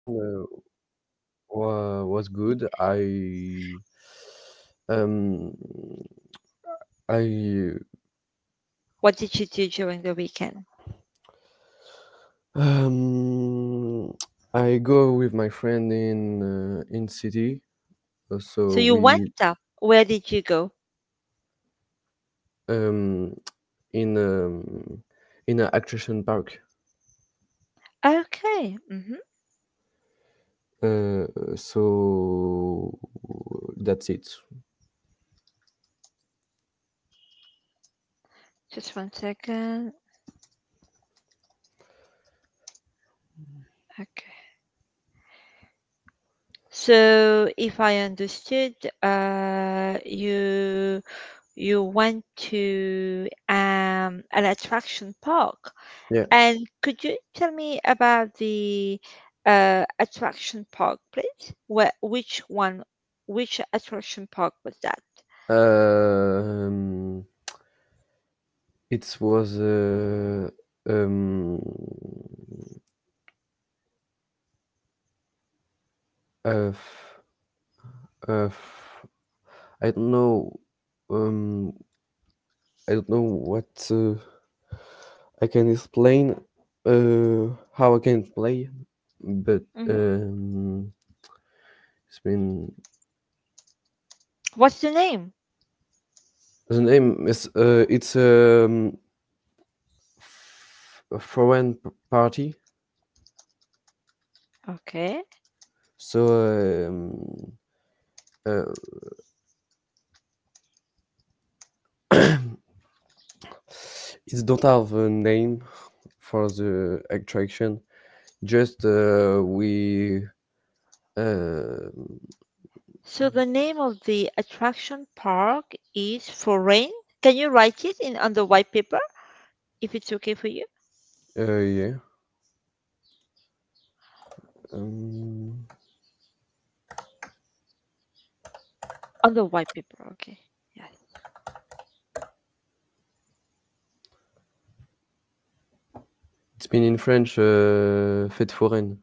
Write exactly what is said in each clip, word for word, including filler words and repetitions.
uh, wa- was good. I um I What did you do during the weekend? um I go with my friend in uh, in city. uh, So So you went we up. Where did you go? um in um in an attraction park. Okay. Hmm. Uh, so that's it. Just one second. Okay. So if I understood, uh, you you went to um, an attraction park. Yeah. And could you tell me about the uh, attraction park, please? Where, which one, which attraction park was that? Um, it was uh, um, uh, f- uh, f- I don't know. Um, I don't know what uh, I can explain. Uh, how I can play, but Hmm. um, it's been What's the name? the name is uh, it's um, f- a foreign p- party. Okay. So um, uh, it don't have a name for the attraction. Just uh, we uh, So the name of the attraction park is Forain. Can you write it in on the white paper if it's okay for you? uh yeah. Um, On the white paper, okay. Yes. it's been in French. Uh, fête foraine.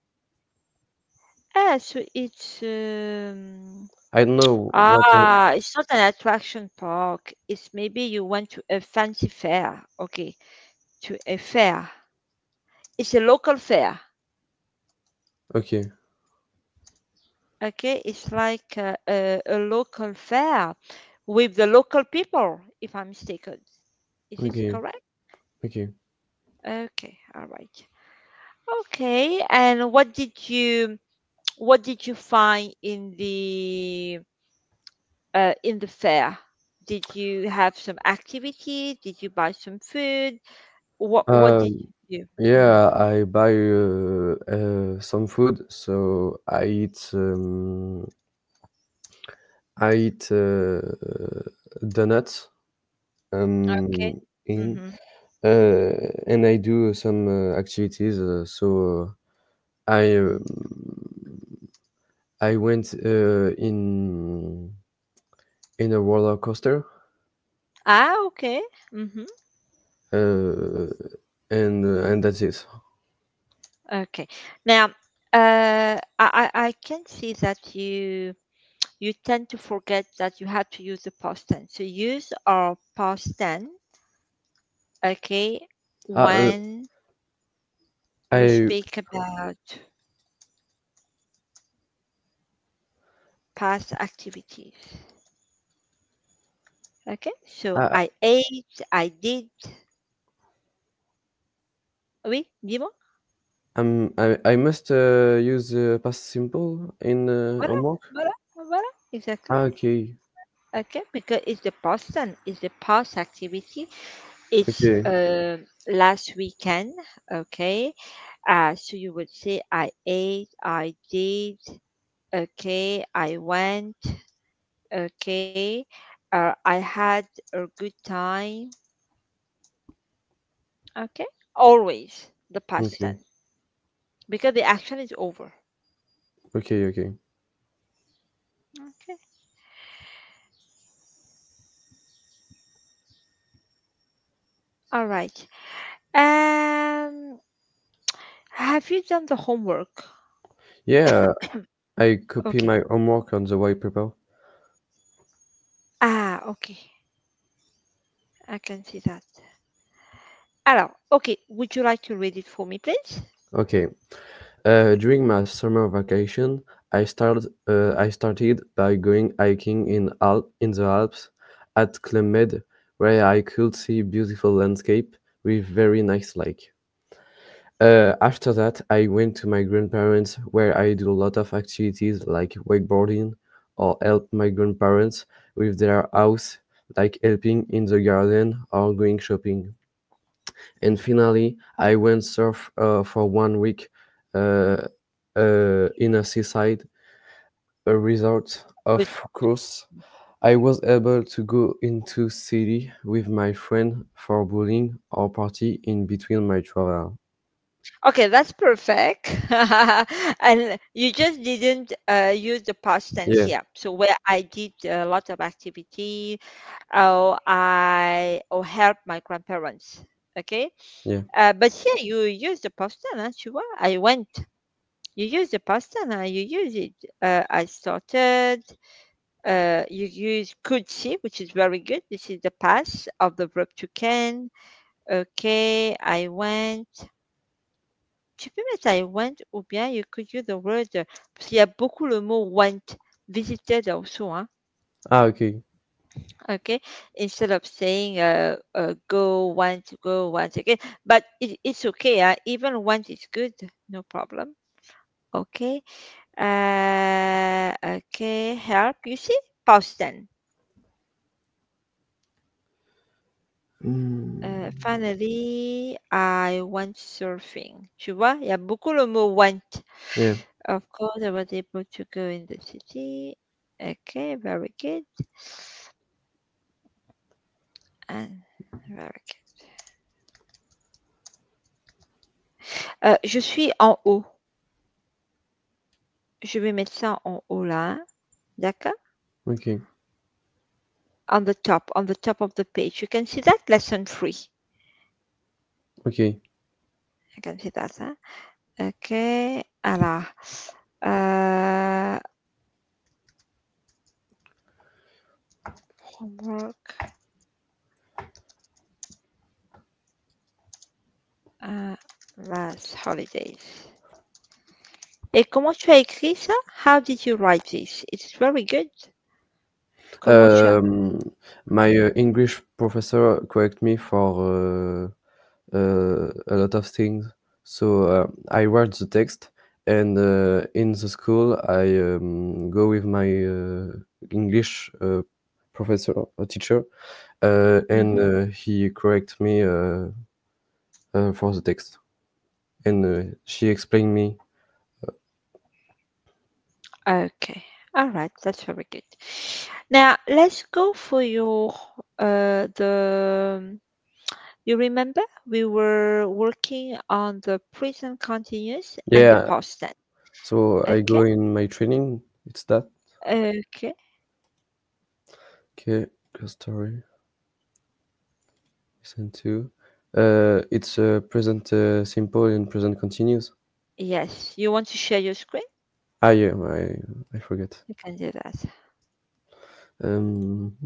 Ah, so it's um, I don't know what. Uh, ah, it's not an attraction park. It's maybe you went to a fancy fair. Okay, to a fair. It's a local fair. okay, Okay, it's like a, a, a local fair with the local people, if I'm mistaken. Is this okay, correct? okay. Okay, all right. Okay, and what did you what did you find in the uh, in the fair? Did you have some activity? Did you buy some food? What what did Um, you do? Mhm. yeah, I buy uh, uh, some food, so I eat. Um, I eat uh, donuts. Okay. Um, in Mm-hmm. uh, and I do some uh, activities. Uh, so I um, I went uh, in in a roller coaster, Ah, okay. Mm-hmm. uh, and uh, and that's it. Okay. Now, uh, I I I can see that you you tend to forget that you have to use the past tense. So use our past tense, okay, Uh, uh, when we I speak about past activities. Okay. So I I ate, I did. Oui, dis-moi. I'm, I I must uh, use uh, past simple in uh, Voilà, homework. voilà, voilà, exactly. Ah, okay, Okay, because it's the past tense, it's the past activity. It's okay, uh, last weekend. Okay. Uh, so you would say I ate, I did. Okay, I went. Okay, uh, I had a good time. Okay, always the past okay, tense because the action is over. okay, okay. Okay, all right. Um, have you done the homework? Yeah, I copy Okay. my homework on the white paper. Ah, okay. I can see that. Alors, okay. Would you like to read it for me, please? Okay. Uh, during my summer vacation, I started uh, I started by going hiking in Al in the Alps at Clemed, where I could see beautiful landscape with very nice lake. Uh, after that, I went to my grandparents, where I do a lot of activities like wakeboarding or help my grandparents with their house, like helping in the garden or going shopping. And finally, I went surf uh, for one week uh, uh, in a seaside a resort. With Of course, I was able to go into city with my friend for bowling or party in between my travel. Okay, that's perfect. And you just didn't uh, use the past tense Yeah, here. So where I did a lot of activity, or I or help my grandparents. Okay, yeah. uh, but here you use the past tense. Huh? Tu vois? I went. You use the past tense. Huh? You use it. Uh, I started. Uh, you use could see, which is very good. This is the past of the verb to can. Okay, I went. Tu peux mettre I went ou bien you could use the word euh, parce qu'il y a beaucoup le mot went, visited also, hein, Ah, okay, okay? Instead of saying uh, uh, go, went, go, went, okay? But it, it's okay, uh, even went is good, no problem, okay? Uh, okay, help, you see? Pause then. Uh, mm, finally, I went surfing. Tu vois, il y a beaucoup le mot went. yeah. Of course, I was able to go in the city. Okay, very good. And very good. Euh, je suis en haut. Je vais mettre ça en haut là. Hein. D'accord? Okay, On the top, on the top of the page. You can see that lesson three. okay. You can see that. Hein? Okay. Alors, euh, homework, uh, last holidays. Et comment tu as écrit ça? How did you write this? It's very good. Comment tu as... Um, my uh, English professor correct me for uh, uh, a lot of things. So uh, I write the text, and uh, in the school I um, go with my uh, English uh, professor or teacher, uh, and Mhm. uh, he correct me uh, uh, for the text, and uh, she explained me. Okay. All right. That's very good. Now let's go for your uh the you remember we were working on the present continuous and the Yeah, past tense. so I Okay. go in my training. It's that. Okay. Okay, good story. Listen to. Uh, it's uh, present uh, simple and present continuous. Yes. You want to share your screen? Ah, yeah, I I forget. You can do that. Um,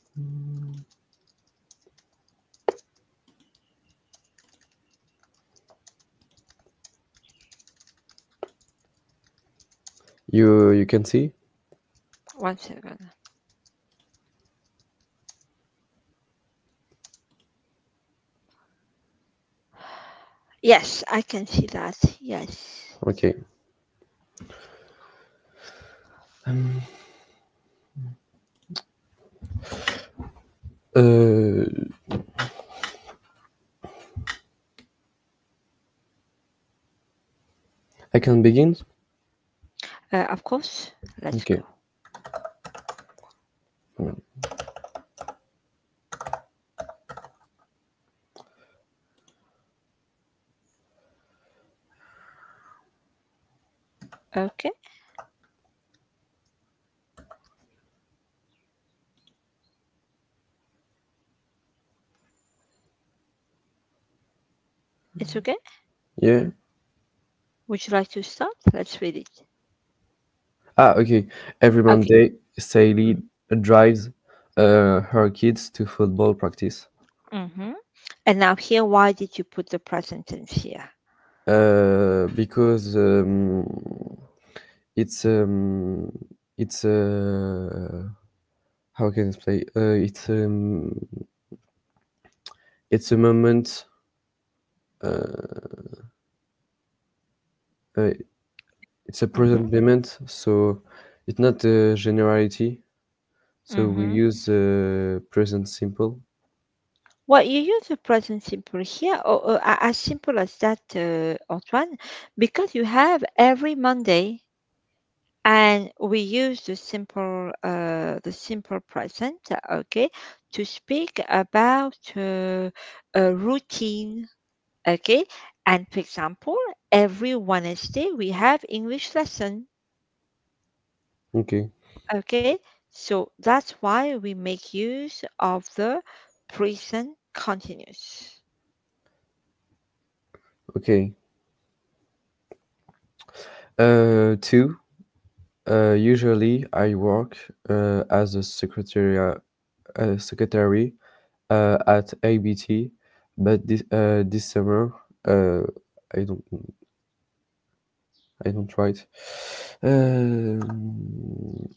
you you can see. One second. Yes, I can see that. Yes. Okay. Um, uh, I can begin. Uh, of course. Let's Okay. go. Okay. It's okay. Yeah. Would you like to start? Let's read it. Ah, okay. Every Okay. Monday, Sally drives uh, her kids to football practice. Mm-hmm. And now here, why did you put the present tense here? Uh, because um, it's um, it's uh, how can I say? Uh, it's um, it's a moment. Uh, uh, it's a Mm-hmm. present moment, so it's not a generality. So we Mm-hmm. use uh, present simple. Well, you use the present simple here, or, or a- as simple as that, uh, Antoine, because you have every Monday, and we use the simple, uh, the simple present, okay, to speak about uh, a routine, okay. And for example, every Wednesday we have English lesson, Okay, okay. So that's why we make use of the present continuous. okay. Uh, two. Uh, usually, I work uh, as a secretary, uh, secretary uh, at A B T, but this uh, this summer, uh, I don't I don't write. Um,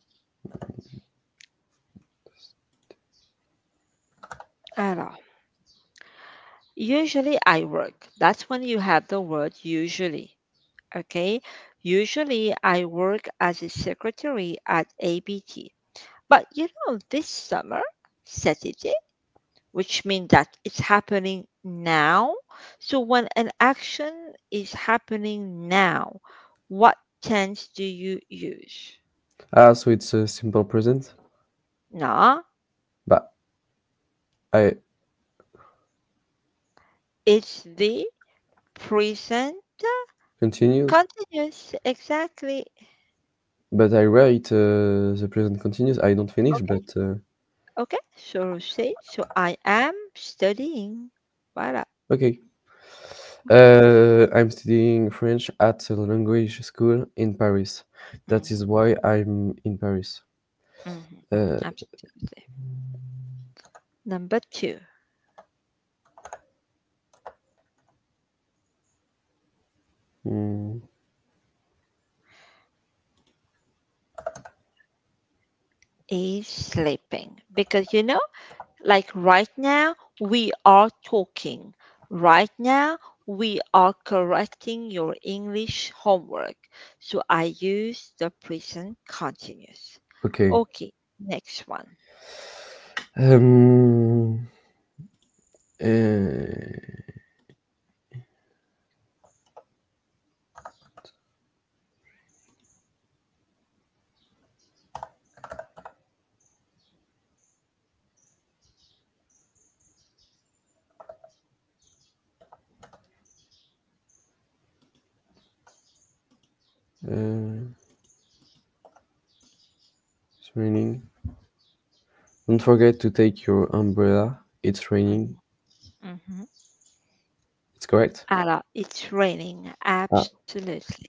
Alors, usually I work. That's when you have the word usually. Okay. Usually I work as a secretary at A B T. But you know, this summer, Saturday, which means that it's happening now. So when an action is happening now, what tense do you use? ah, so it's a simple present, No, but I it's the present continues. continuous. Exactly. But I write uh, the present continuous. I don't finish, Okay. but uh, Okay. So say, so I am studying. Voilà. okay. Okay. Uh, I'm studying French at a language school in Paris. That Mhm, is why I'm in Paris. mhm. Uh, Absolutely. Number two, mm, is sleeping. Because you know, like right now, we are talking. Right now, we are correcting your English homework. So I use the present continuous. okay. Okay, next one. Um, uh, uh, it's raining. Don't forget to take your umbrella. It's raining. Mhm, mhm. It's correct. Alors, it's raining. Ah, Absolutely.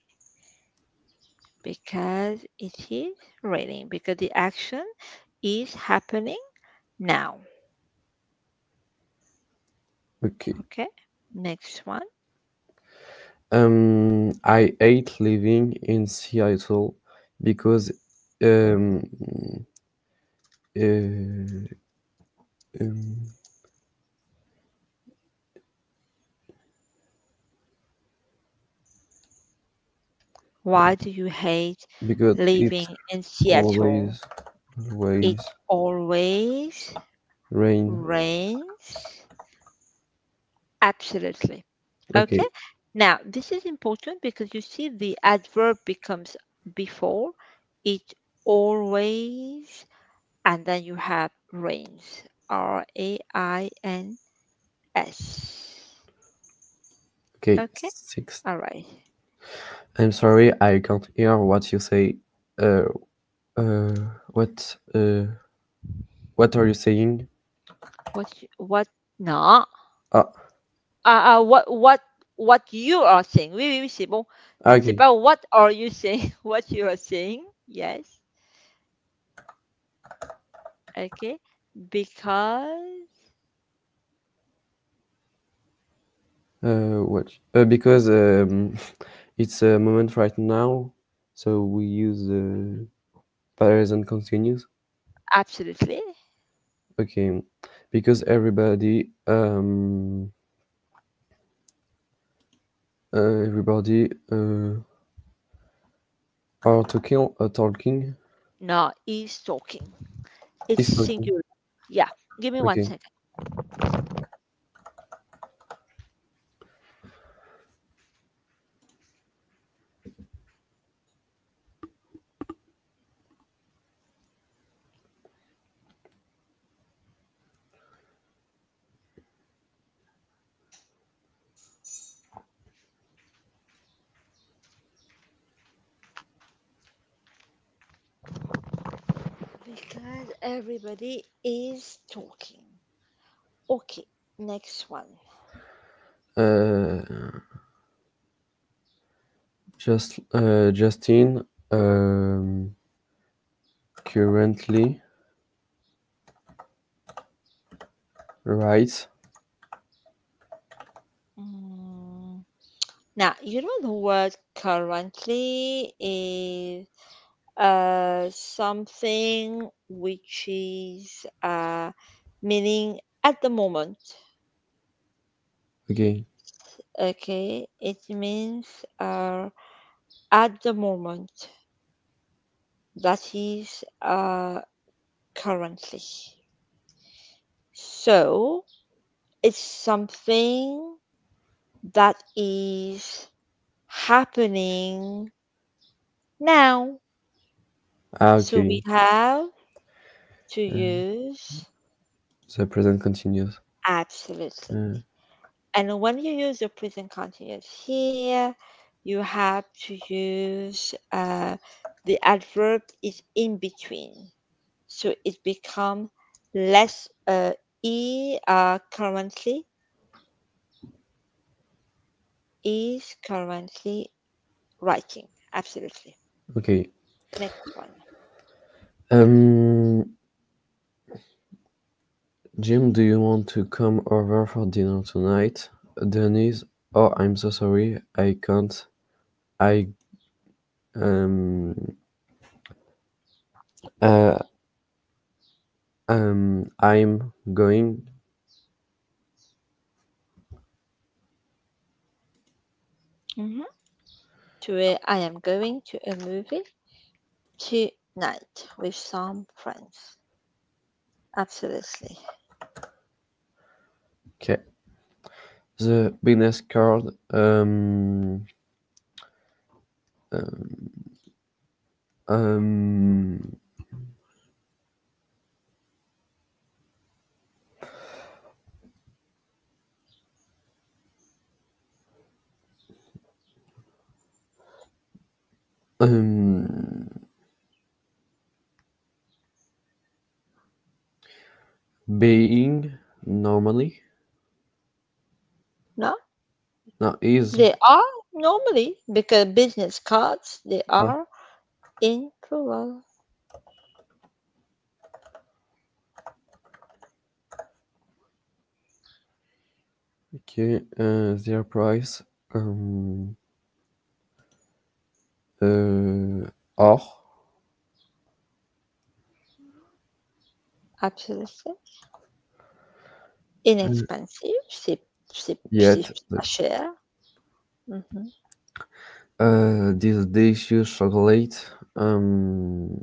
Because it is raining. Because the action is happening now. okay. Okay. Next one. Um, I hate living in Seattle because um, uh, um, Why do you hate because it living in Seattle? always always It always rain. rains. Absolutely. Okay. Okay, Now, this is important because you see the adverb becomes before it always, and then you have rains. R A I N S. okay. Okay. Six. All right. I'm sorry, I can't hear what you say. Uh, uh, what uh, what are you saying? What, you- what, no. Ah, Ah, ah, what, what, what you are saying. Oui, oui, oui, c'est bon. ah, C'est okay. pas what are you saying, what you are saying. Yes. Okay. Because Uh, what? Uh, because um, it's a moment right now, so we use uh, present continuous. absolutely. Okay, because everybody um uh, everybody uh, are talking uh, talking No, is talking. It's is talking. singular. Yeah. Give me one Okay. second. Because everybody is talking. Okay. Next one. Uh, just uh, Justine um currently writes. Mm. Now, you know the word currently is uh, something which is uh, meaning at the moment. Okay. Okay, it means uh, at the moment. That is uh, currently. So it's something that is happening now. Ah, So we okay. have to Uh, use the present continuous. absolutely. Uh, And when you use the present continuous here, you have to use uh, the adverb is in between. So it become less uh, e uh, currently is currently writing. Absolutely. okay. Next one. Um, Jim, do you want to come over for dinner tonight? Denise, oh, I'm so sorry, I can't. I um uh um I'm going. Mhm. To a, I am going to a movie tonight with some friends. Absolutely. Okay. The business card. Um. Um. Um. Being normally. No, No, is. they are normally because business cards they Ah, are in plural. okay. Uh, their price. Um. Uh. Or. Absolutely. Uh, Inexpensive, c'est c'est c'est yet. pas cher. Mhm. Uh. This delicious chocolate. Um.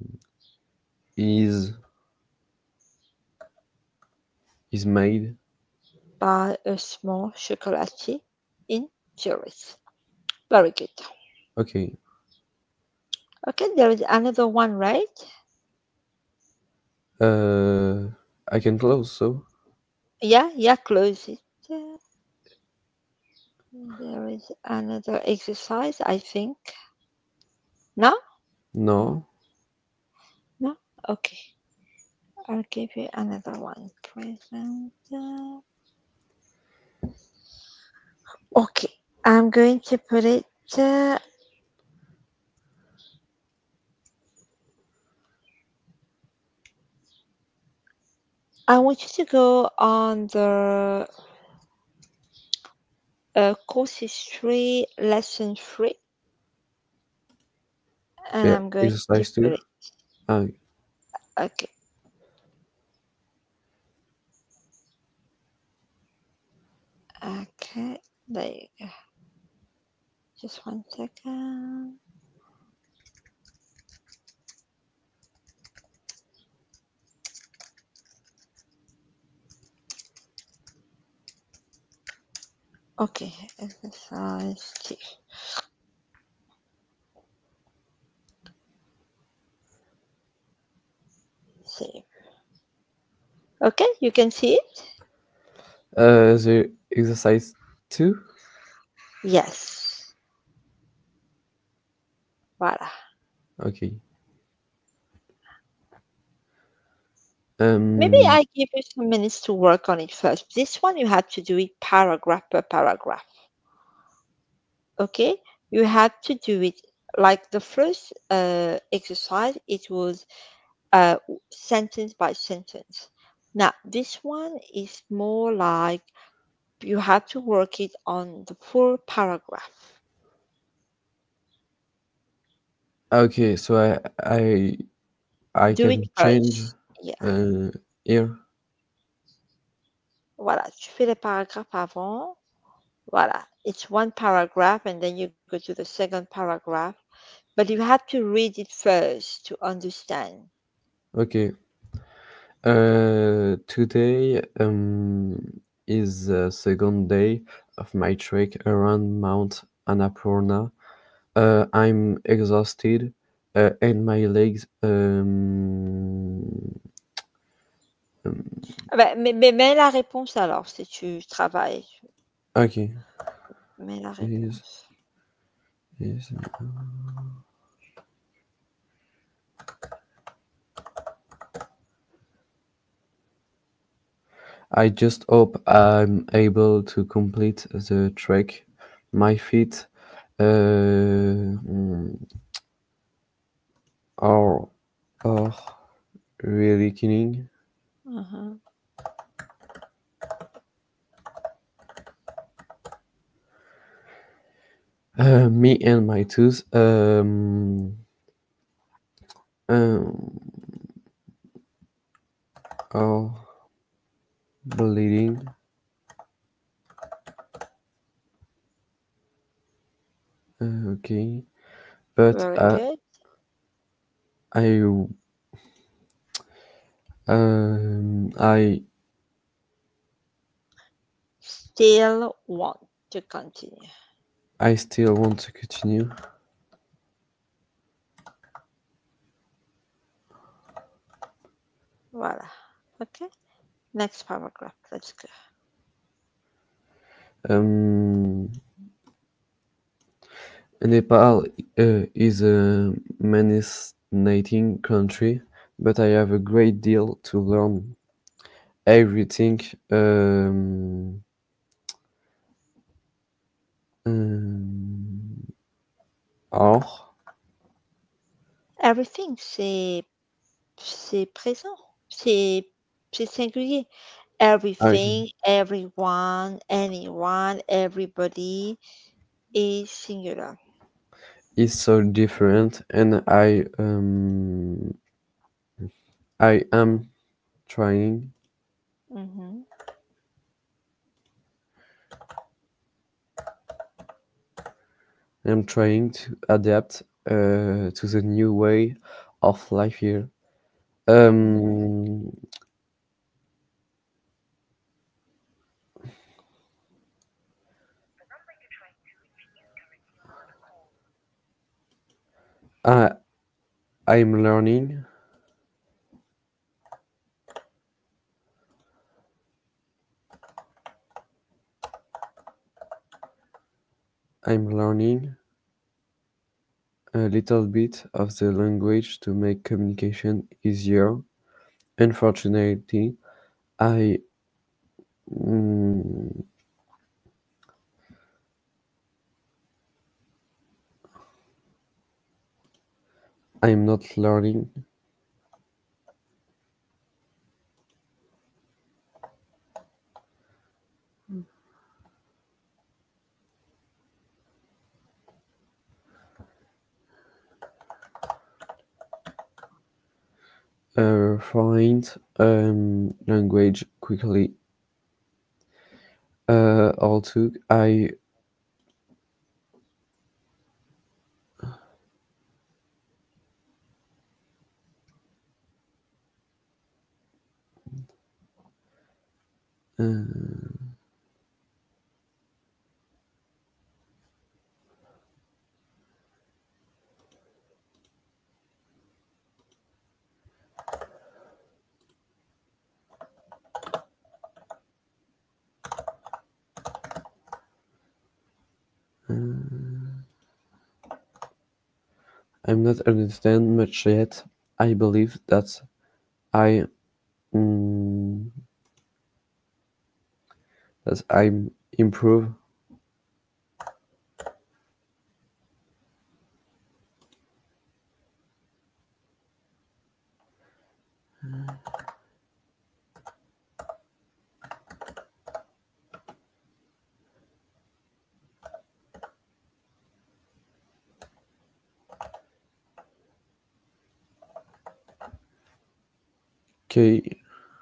Is is made. By a small chocolatier in Zurich. Very good. Okay. Okay, there is another one, right? Uh, I can close. So Yeah, yeah, close it. Uh, There is another exercise, I think. No? no. No? Okay. I'll give you another one. Present. uh, Okay. I'm going to put it. Uh, I want you to go on the uh, course history lesson three, and Yeah, I'm going to exercise two. put it. Ah, Okay, okay, there you go. Just one second. Okay, exercise two. Save. Okay, you can see it? uh, the exercise two. Yes. Voilà. Okay. Maybe Um. I give you some minutes to work on it first. This one you had to do it paragraph per paragraph. Okay? You had to do it like the first uh, exercise, it was uh, sentence by sentence. Now, this one is more like you have to work it on the full paragraph. Okay. So I I I Do it can change first. Yeah. uh here. Voilà. Tu fais les paragraphes avant. Voilà. It's one paragraph and then you go to the second paragraph. But you have to read it first to understand. Okay. Uh, today um is the second day of my trek around Mount Annapurna. Uh, I'm exhausted, uh, and my legs um, um Ah bah, mais, mais mets la réponse alors, si tu travailles. okay. Mets la Is réponse. is I just hope I'm able to complete the trek. My feet uh, mm, are are really killing Mhm. uh, me and my toes um, um, are bleeding. Uh, okay, but Very uh, good. I um, I Still want to continue. I still want to continue. Voilà. Okay. Next paragraph. Let's go. Um, Nepal uh, is a fascinating country, but I have a great deal to learn. Everything um, um, are Everything, c'est c'est présent. C'est c'est singulier. okay, Everything, everyone, anyone, everybody is singular. is so different, and I um, I am trying. Mhm. I'm trying to adapt uh, to the new way of life here. Mhm. Um, I I'm learning. I'm learning a little bit of the language to make communication easier. Unfortunately, I mm, I'm not learning. uh, find um, language quickly. Uh, also, I uh, I'm not understand much yet. I believe that I mm, that I'm improve. Okay.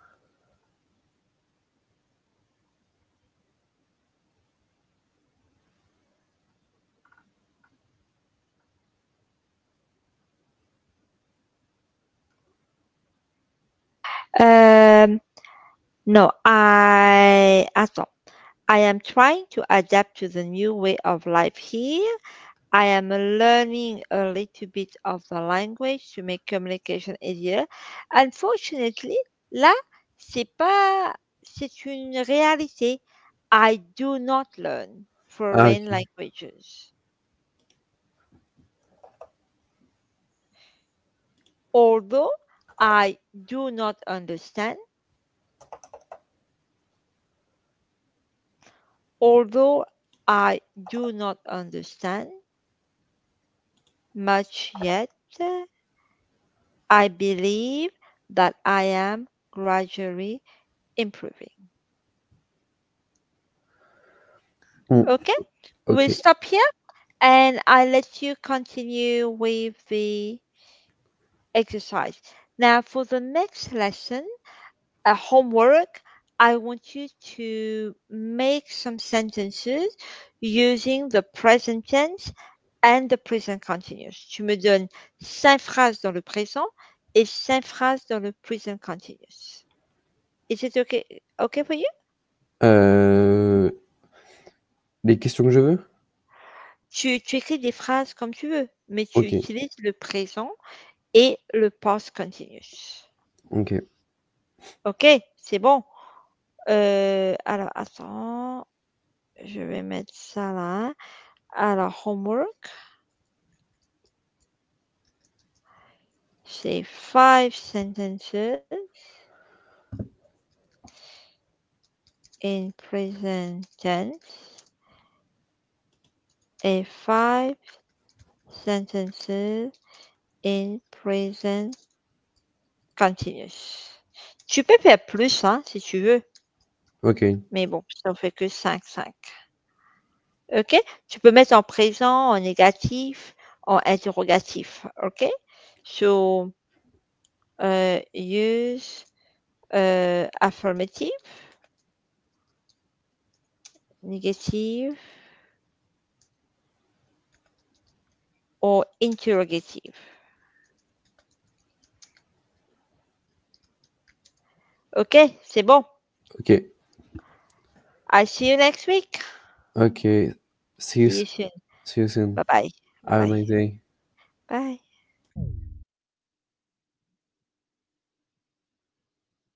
Um, no, I attends. I am trying to adapt to the new way of life here. I am learning a little bit of the language to make communication easier. Unfortunately, là, c'est pas, c'est une réalité. I do not learn Ah, foreign ok. languages. Although I do not understand, although I do not understand much yet, I believe that I am gradually improving. Mm, Okay, we'll okay. stop here and I'll let you continue with the exercise. Now, for the next lesson, a homework, I want you to make some sentences using the present tense and the present continuous. Tu me donnes cinq phrases dans le présent et cinq phrases dans le present continuous. Is it okay, okay for you? Euh, les questions que je veux? Tu, tu écris des phrases comme tu veux, mais tu Ok. utilises le présent et le past continuous. Ok. Ok, c'est bon. Euh, alors, attends, je vais mettre ça là. Alors, homework, c'est five sentences in present tense et five sentences in present continuous. Tu peux faire plus, hein, si tu veux, Ok. mais bon, ça ne fait que cinq, cinq. OK? Tu peux mettre en présent, en négatif, en interrogatif. OK? So, uh, use uh, affirmative, negative, or interrogative. OK? C'est bon. Ok. I see you next week. Ok. See you, See s- you soon. see you soon. Bye bye. Bye Have a bye. nice day. Bye.